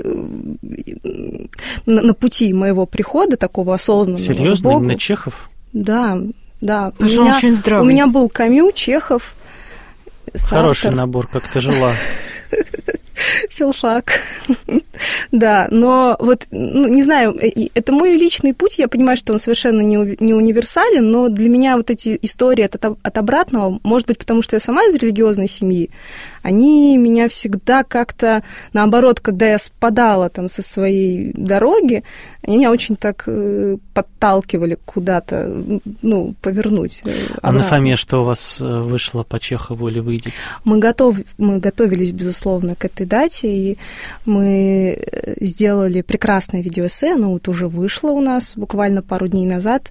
на пути моего прихода, такого осознанного. Серьезно? Именно Чехов? Да. Потому очень здравый. У меня был Камю, Чехов, Сартр. Хороший набор, как ты жила. Филфак. Да, но вот, не знаю, это мой личный путь, я понимаю, что он совершенно не универсален, но для меня вот эти истории от обратного, может быть, потому что я сама из религиозной семьи, они меня всегда как-то, наоборот, когда я спадала там со своей дороги, они меня очень так подталкивали куда-то, повернуть. А на Фоме что у вас вышло по Чехову или выйдет? Мы готовились, безусловно, к этой дате, и мы сделали прекрасное видеоэссе, оно вот уже вышло у нас буквально пару дней назад.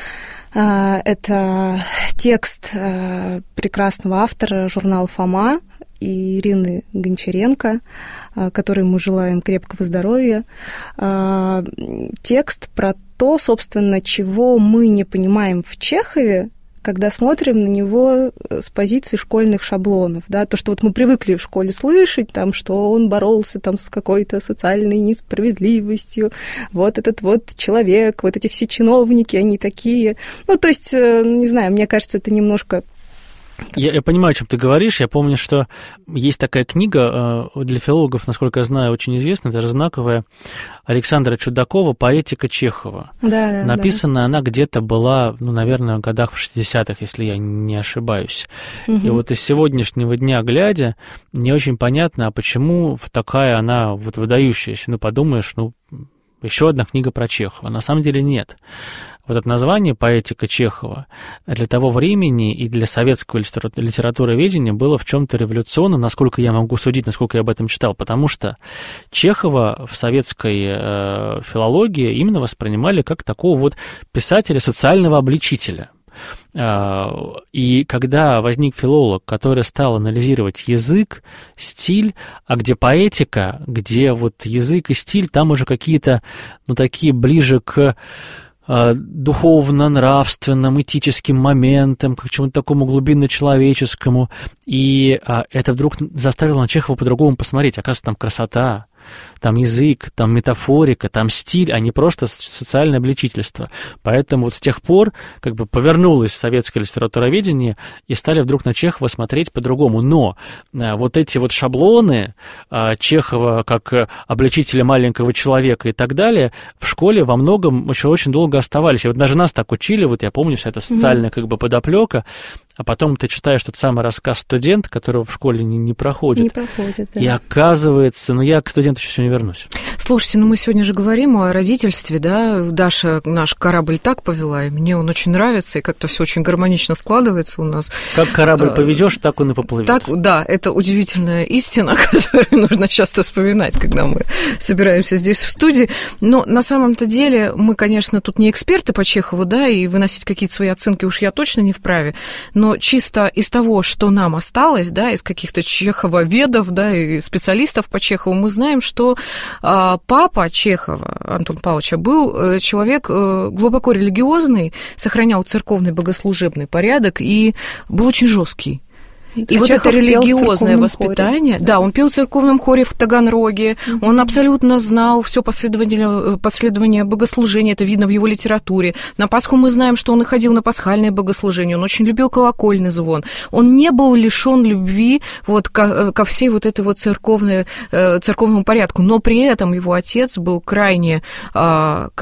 Это текст прекрасного автора журнала «Фома» Ирины Гончаренко, которой мы желаем крепкого здоровья. Текст про то, собственно, чего мы не понимаем в Чехове, когда смотрим на него с позиции школьных шаблонов, да, то, что вот мы привыкли в школе слышать, там, что он боролся там с какой-то социальной несправедливостью, вот этот вот человек, вот эти все чиновники, они такие, то есть, не знаю, мне кажется, это немножко... Я понимаю, о чем ты говоришь. Я помню, что есть такая книга для филологов, насколько я знаю, очень известная, даже знаковая, Александра Чудакова «Поэтика Чехова». Да, Написана она где-то была, наверное, в годах в 60-х, если я не ошибаюсь. Угу. И вот из сегодняшнего дня глядя, не очень понятно, а почему такая она вот выдающаяся. Подумаешь, еще одна книга про Чехова. На самом деле нет. Вот это название «Поэтика Чехова» для того времени и для советского литературоведения было в чем-то революционно, насколько я могу судить, насколько я об этом читал, потому что Чехова в советской филологии именно воспринимали как такого вот писателя, социального обличителя. И когда возник филолог, который стал анализировать язык, стиль, а где поэтика, где вот язык и стиль, там уже какие-то, такие ближе к духовно-нравственным, этическим моментам, к чему-то такому глубинно-человеческому. И это вдруг заставило на Чехова по-другому посмотреть. Оказывается, там красота, там язык, там метафорика, там стиль, а не просто социальное обличительство. Поэтому вот с тех пор повернулось советское литературоведение и стали вдруг на Чехова смотреть по-другому. Но вот эти вот шаблоны Чехова как обличителя маленького человека и так далее в школе во многом еще очень долго оставались. И вот даже нас так учили, вот я помню, вся эта социальная подоплека, а потом ты читаешь тот самый рассказ «Студент», которого в школе не проходит. Не проходит, да. И оказывается, я к «Студенту» еще не вернусь. Слушайте, мы сегодня же говорим о родительстве, да? Даша наш корабль так повела, и мне он очень нравится, и как-то все очень гармонично складывается у нас. Как корабль поведешь, так он и поплывет. Так, да, это удивительная истина, которую нужно часто вспоминать, когда мы собираемся здесь в студии. Но на самом-то деле мы, конечно, тут не эксперты по Чехову, да, и выносить какие-то свои оценки уж я точно не вправе, но чисто из того, что нам осталось, да, из каких-то чехововедов, да, и специалистов по Чехову, мы знаем, что папа Чехова, Антон Павловича, был человек глубоко религиозный, сохранял церковный богослужебный порядок и был очень жесткий. И вот это религиозное воспитание, да, он пел в церковном хоре в Таганроге, он абсолютно знал все последование богослужения, это видно в его литературе. На Пасху мы знаем, что он и ходил на пасхальное богослужение, он очень любил колокольный звон. Он не был лишен любви вот ко всей вот этой вот церковному порядку, но при этом его отец был крайне как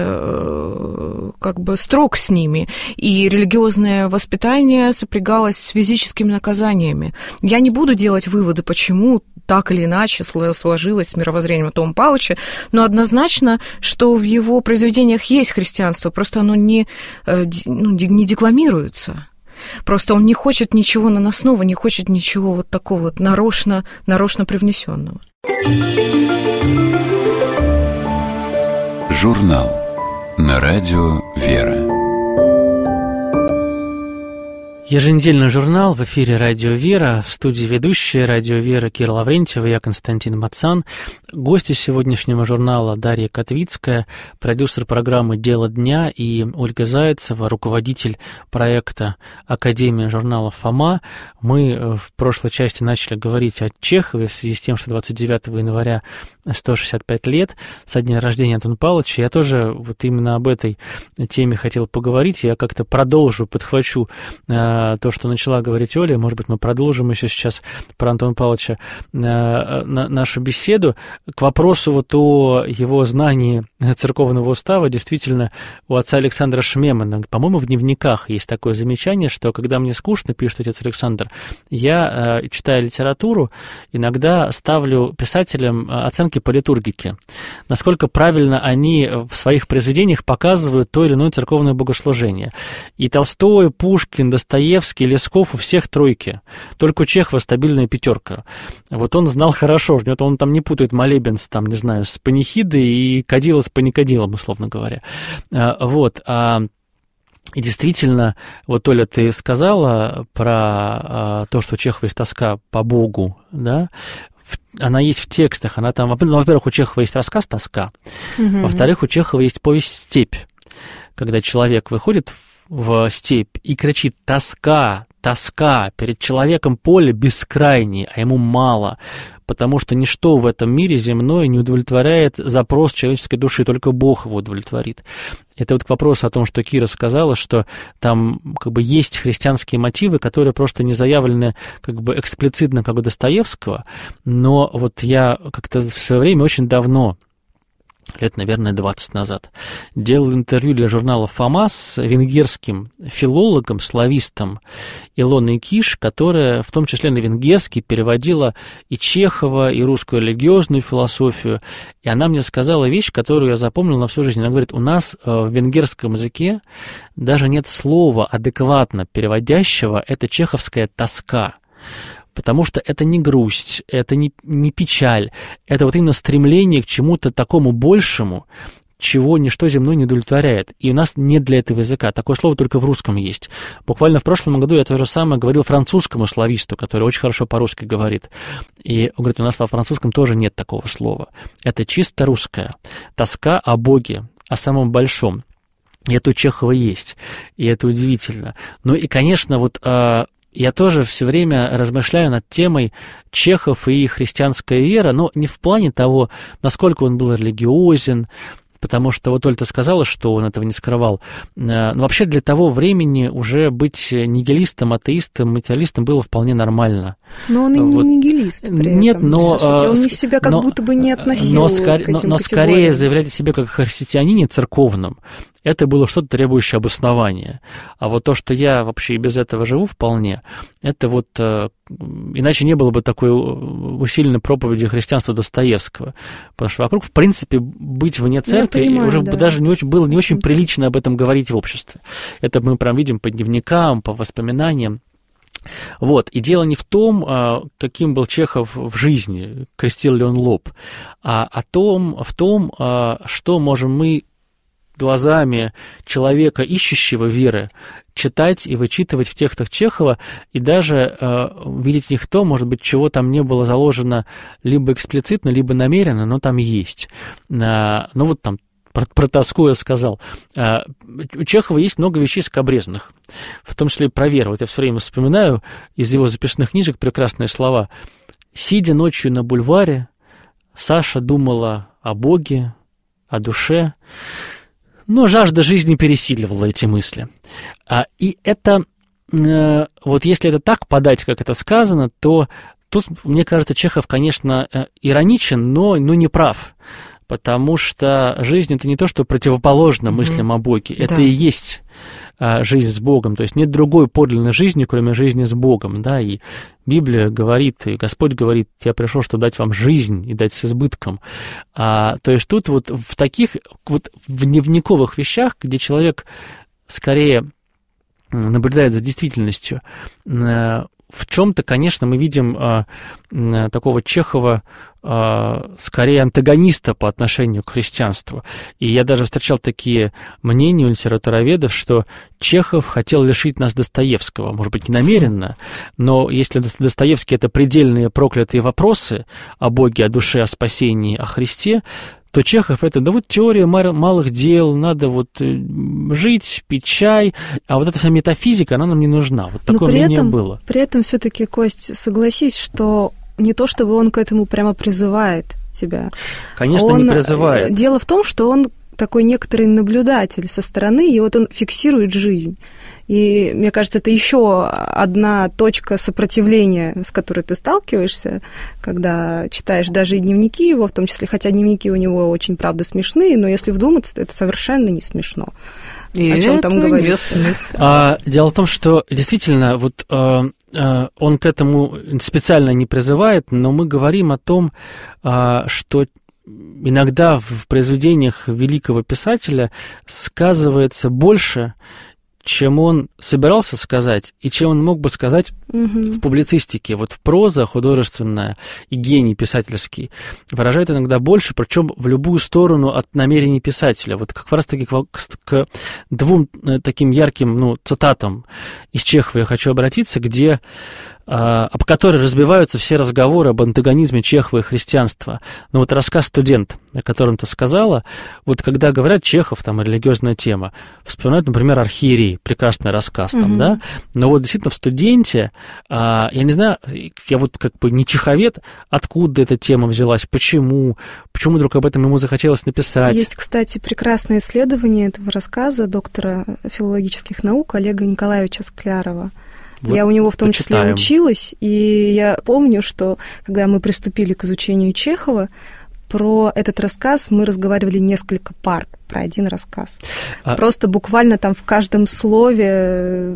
бы строг с ними, и религиозное воспитание сопрягалось с физическими наказаниями. Я не буду делать выводы, почему так или иначе сложилось с мировоззрением Антона Павловича, но однозначно, что в его произведениях есть христианство, просто оно не декламируется. Просто он не хочет ничего наносного, не хочет ничего вот такого вот нарочно привнесенного. Журнал на радио «Вера». Еженедельный журнал в эфире «Радио Вера», в студии ведущая «Радио Вера» Кира Лаврентьева, я Константин Мацан. Гости сегодняшнего журнала Дарья Котвицкая, продюсер программы «Дело дня», и Ольга Зайцева, руководитель проекта Академия журнала «Фома». Мы в прошлой части начали говорить о Чехове в связи с тем, что 29 января 165 лет со дня рождения Антона Павловича. Я тоже вот именно об этой теме хотел поговорить. Я как-то подхвачу то, что начала говорить Оля. Может быть, мы продолжим еще сейчас про Антона Павловича нашу беседу. К вопросу вот о его знании церковного устава, действительно, у отца Александра Шмемана, по-моему, в дневниках есть такое замечание, что когда мне скучно, пишет отец Александр, я, читая литературу, иногда ставлю писателям оценки по литургике. Насколько правильно они в своих произведениях показывают то или иное церковное богослужение. И Толстой, Пушкин, Достоевский, Лесков, у всех тройки. Только у Чехова стабильная пятерка. Вот он знал хорошо, он там не путает молебен с, там, не знаю, с панихидой и кадила с паникадилом, условно говоря. Вот. И действительно, вот, Оля, ты сказала про то, что у Чехова есть тоска по Богу, да? Она есть в текстах, она там, во-первых, у Чехова есть рассказ «Тоска», во-вторых, у Чехова есть повесть «Степь», когда человек выходит в степь и кричит «тоска, тоска», перед человеком поле бескрайнее, а ему мало, потому что ничто в этом мире земное не удовлетворяет запрос человеческой души, только Бог его удовлетворит. Это вот к вопросу о том, что Кира сказала, что там как бы есть христианские мотивы, которые просто не заявлены как бы эксплицитно, как у Достоевского, но вот я как-то в свое время очень давно, лет, наверное, 20 назад, делал интервью для журнала «Фома» с венгерским филологом, славистом Илоной Киш, которая в том числе на венгерский переводила и Чехова, и русскую религиозную философию. И она мне сказала вещь, которую я запомнил на всю жизнь. Она говорит, у нас в венгерском языке даже нет слова адекватно переводящего, это чеховская тоска. Потому что это не грусть, это не печаль, это вот именно стремление к чему-то такому большему, чего ничто земное не удовлетворяет. И у нас нет для этого языка. Такое слово только в русском есть. Буквально в прошлом году я то же самое говорил французскому слависту, который очень хорошо по-русски говорит. И он говорит, у нас во французском тоже нет такого слова. Это чисто русское. Тоска о Боге, о самом большом. И это у Чехова есть. И это удивительно. Ну и, конечно, вот... Я тоже все время размышляю над темой Чехов и христианская вера, но не в плане того, насколько он был религиозен, потому что вот Ольга сказала, что он этого не скрывал. Но вообще для того времени уже быть нигилистом, атеистом, материалистом было вполне нормально. Но он и не нигилист при этом. Нет, но... Он себя как будто бы не относил к этим но скорее заявлять о себе как о христианине церковном, это было что-то требующее обоснования. А вот то, что я вообще и без этого живу вполне, это вот... Иначе не было бы такой усиленной проповеди христианства Достоевского. Потому что вокруг, в принципе, быть вне церкви уже даже было не очень прилично об этом говорить в обществе. Это мы прям видим по дневникам, по воспоминаниям. Вот. И дело не в том, каким был Чехов в жизни, крестил ли он лоб, а в том, что можем мы глазами человека, ищущего веры, читать и вычитывать в текстах Чехова, и даже видеть в них то, может быть, чего там не было заложено либо эксплицитно, либо намеренно, но там есть. Ну вот там про тоску я сказал. У Чехова есть много вещей скабрезных, в том числе и про веру. Вот я все время вспоминаю из его записных книжек прекрасные слова. «Сидя ночью на бульваре, Саша думала о Боге, о душе, но жажда жизни пересиливала эти мысли». И это, вот если это так подать, как это сказано, то тут, мне кажется, Чехов, конечно, ироничен, но не прав. Потому что жизнь — это не то, что противоположно мыслям о Боге. Это и есть жизнь с Богом. То есть нет другой подлинной жизни, кроме жизни с Богом. Да? И Библия говорит, и Господь говорит: «Я пришел, чтобы дать вам жизнь и дать с избытком». То есть тут вот в таких вот в дневниковых вещах, где человек скорее наблюдает за действительностью, в чем-то, конечно, мы видим такого Чехова скорее антагониста по отношению к христианству. И я даже встречал такие мнения у литературоведов, что Чехов хотел лишить нас Достоевского. Может быть, не намеренно, но если Достоевский — это предельные проклятые вопросы о Боге, о душе, о спасении, о Христе, то Чехов — это, да вот теория малых дел, надо вот жить, пить чай, а вот эта вся метафизика, она нам не нужна. Вот такое мнение было. При этом все-таки, Кость, согласись, что не то чтобы он к этому прямо призывает тебя. Конечно, не призывает. Дело в том, что он такой некоторый наблюдатель со стороны, и вот он фиксирует жизнь. И, мне кажется, это еще одна точка сопротивления, с которой ты сталкиваешься, когда читаешь даже и дневники его, в том числе, хотя дневники у него очень, правда, смешные, но если вдуматься, это совершенно не смешно. И о чем там говорить? Дело в том, что действительно вот он к этому специально не призывает, но мы говорим о том, что иногда в произведениях великого писателя сказывается больше, чем он собирался сказать, и чем он мог бы сказать в публицистике. Вот в проза художественная и гений писательский выражает иногда больше, причем в любую сторону от намерений писателя. Вот как раз-таки к двум таким ярким цитатам из Чехова я хочу обратиться, где об которой разбиваются все разговоры об антагонизме Чехова и христианства. Но вот рассказ «Студент», о котором ты сказала, вот когда говорят Чехов, там, религиозная тема, вспоминают, например, «Архиерей», прекрасный рассказ там, да, но вот действительно в «Студенте», я не знаю, я вот как бы не чеховед, откуда эта тема взялась, почему вдруг об этом ему захотелось написать. Есть, кстати, прекрасное исследование этого рассказа доктора филологических наук Олега Николаевича Склярова. Вот я у него в том числе училась, и я помню, что когда мы приступили к изучению Чехова, про этот рассказ мы разговаривали несколько пар, про один рассказ. Просто буквально там в каждом слове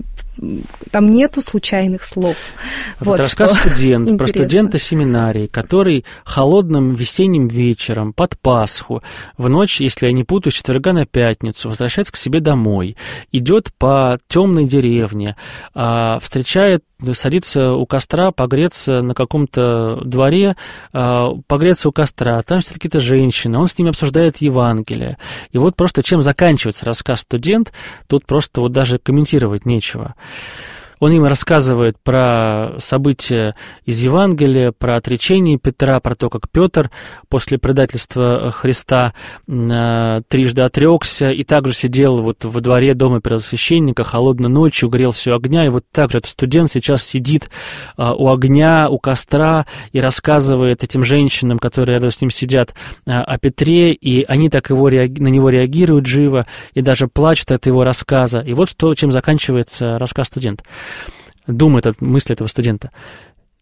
там нету случайных слов. Вот рассказ «Студент», про студента семинарии, который холодным весенним вечером под Пасху, в ночь, если я не путаю, с четверга на пятницу, возвращается к себе домой, идет по темной деревне, встречает, садится у костра, погреться на каком-то дворе, погреться у костра, там сидят какие-то женщины, он с ними обсуждает Евангелие. И вот просто чем заканчивается рассказ «Студент», тут просто вот даже комментировать нечего. Он им рассказывает про события из Евангелия, про отречение Петра, про то, как Петр после предательства Христа трижды отрекся и также сидел вот во дворе дома первосвященника холодной ночью, грел все огня, и вот так же этот студент сейчас сидит у огня, у костра и рассказывает этим женщинам, которые рядом с ним сидят, о Петре, и они так на него реагируют живо и даже плачут от его рассказа. И вот чем заканчивается рассказ «Студент». Думает мысль этого студента.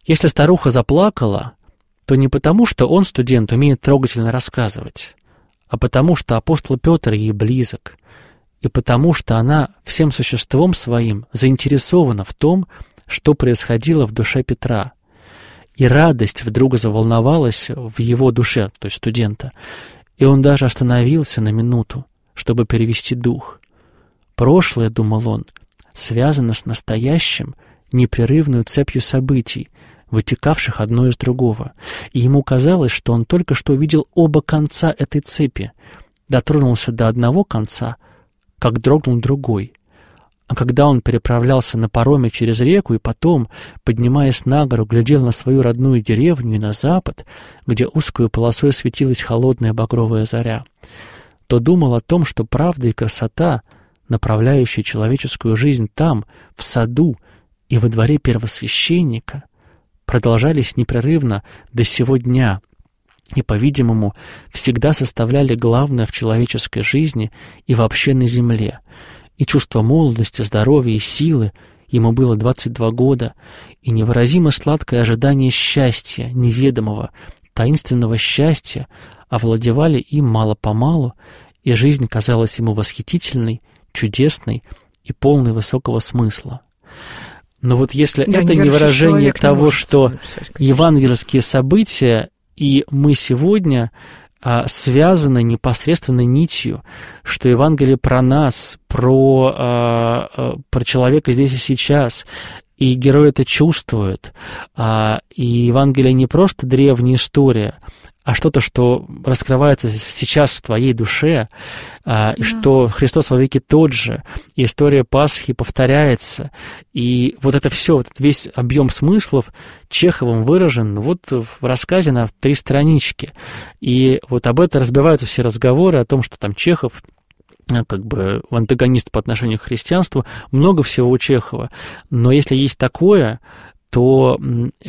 Если старуха заплакала, то не потому, что он, студент, умеет трогательно рассказывать, а потому, что апостол Петр ей близок, и потому, что она всем существом своим заинтересована в том, что происходило в душе Петра. И радость вдруг заволновалась в его душе, то есть студента, и он даже остановился на минуту, чтобы перевести дух. Прошлое, думал он, связано с настоящим непрерывную цепью событий, вытекавших одно из другого, и ему казалось, что он только что видел оба конца этой цепи, дотронулся до одного конца, как дрогнул другой. А когда он переправлялся на пароме через реку и потом, поднимаясь на гору, глядел на свою родную деревню и на запад, где узкую полосой светилась холодная багровая заря, то думал о том, что правда и красота, направляющие человеческую жизнь там, в саду и во дворе первосвященника, продолжались непрерывно до сего дня и, по-видимому, всегда составляли главное в человеческой жизни и вообще на земле. И чувство молодости, здоровья и силы, ему было 22 года, и невыразимо сладкое ожидание счастья, неведомого, таинственного счастья, овладевали им мало-помалу, и жизнь казалась ему восхитительной, чудесной и полной высокого смысла. Но вот если это не выражение того, что евангельские события и мы сегодня связаны непосредственно нитью, что Евангелие про нас, про человека здесь и сейчас, и герой это чувствует, и Евангелие не просто древняя история, а что-то, что раскрывается сейчас в твоей душе, и что Христос вовеки тот же, и история Пасхи повторяется, и вот это все, вот весь объем смыслов Чеховым выражен вот в рассказе на 3 странички, и вот об этом разбиваются все разговоры о том, что там Чехов как бы антагонист по отношению к христианству, много всего у Чехова, но если есть такое, то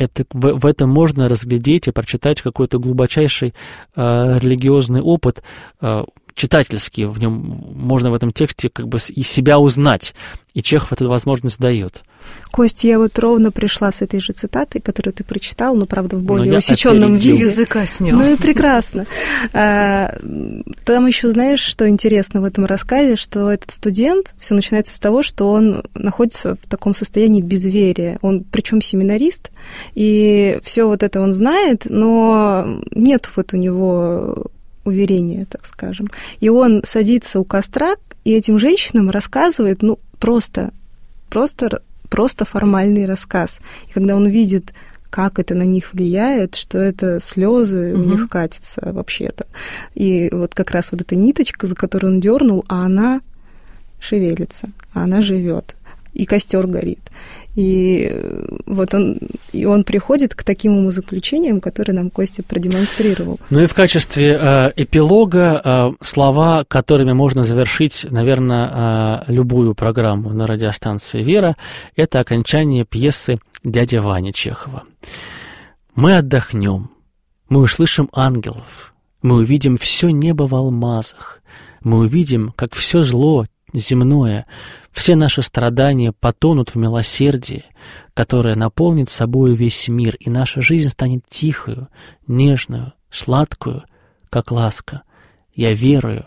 в этом можно разглядеть и прочитать какой-то глубочайший религиозный опыт, читательский, в нем можно в этом тексте как бы и себя узнать, и Чехов эту возможность дает. Кость, я вот ровно пришла с этой же цитатой, которую ты прочитал, но, правда, в более усеченном виде. Языка снял. Ну и прекрасно. Там еще знаешь, что интересно в этом рассказе, что этот студент, все начинается с того, что он находится в таком состоянии безверия. Он, причем семинарист, и все вот это он знает, но нет вот у него уверения, так скажем. И он садится у костра и этим женщинам рассказывает, ну, просто формальный рассказ. И когда он видит, как это на них влияет, что это слезы у них катятся вообще-то. И вот как раз вот эта ниточка, за которую он дернул, а она шевелится, а она живет. И костер горит. И вот он приходит к таким умозаключениям, которые нам Костя продемонстрировал. Ну и в качестве эпилога слова, которыми можно завершить, наверное, любую программу на радиостанции «Вера», это окончание пьесы «Дядя Ваня» Чехова. «Мы отдохнем, мы услышим ангелов, мы увидим все небо в алмазах, мы увидим, как все зло земное, все наши страдания потонут в милосердии, которое наполнит собою весь мир, и наша жизнь станет тихою, нежную, сладкую, как ласка. Я верую,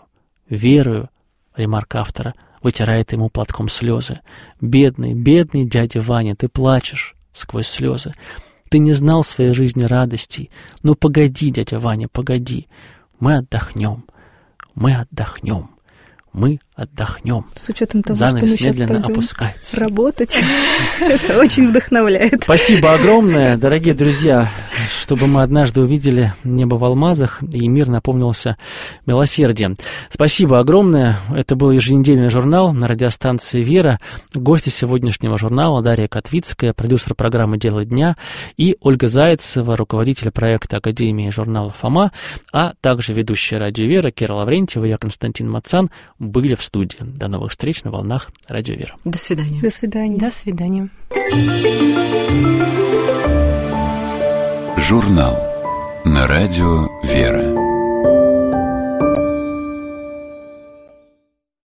ремарка автора, вытирает ему платком слезы. Бедный, бедный дядя Ваня, ты плачешь сквозь слезы. Ты не знал в своей жизни радостей. Ну погоди, дядя Ваня, погоди. Мы отдохнем, мы отдохнем. Мы отдохнем. С учетом того, занавес что мы сейчас медленно пойдем опускается. Работать. Это очень вдохновляет. Спасибо огромное, дорогие друзья, чтобы мы однажды увидели небо в алмазах, и мир наполнился милосердием. Спасибо огромное. Это был еженедельный журнал на радиостанции «Вера». Гости сегодняшнего журнала Дарья Котвицкая, продюсер программы «Дело дня», и Ольга Зайцева, руководитель проекта Академии журнала «Фома», а также ведущая радио «Вера» Кира Лаврентьева, я Константин Мацан были в студии. До новых встреч на волнах Радио Вера. До свидания. До свидания. До свидания. Журнал на Радио Вера.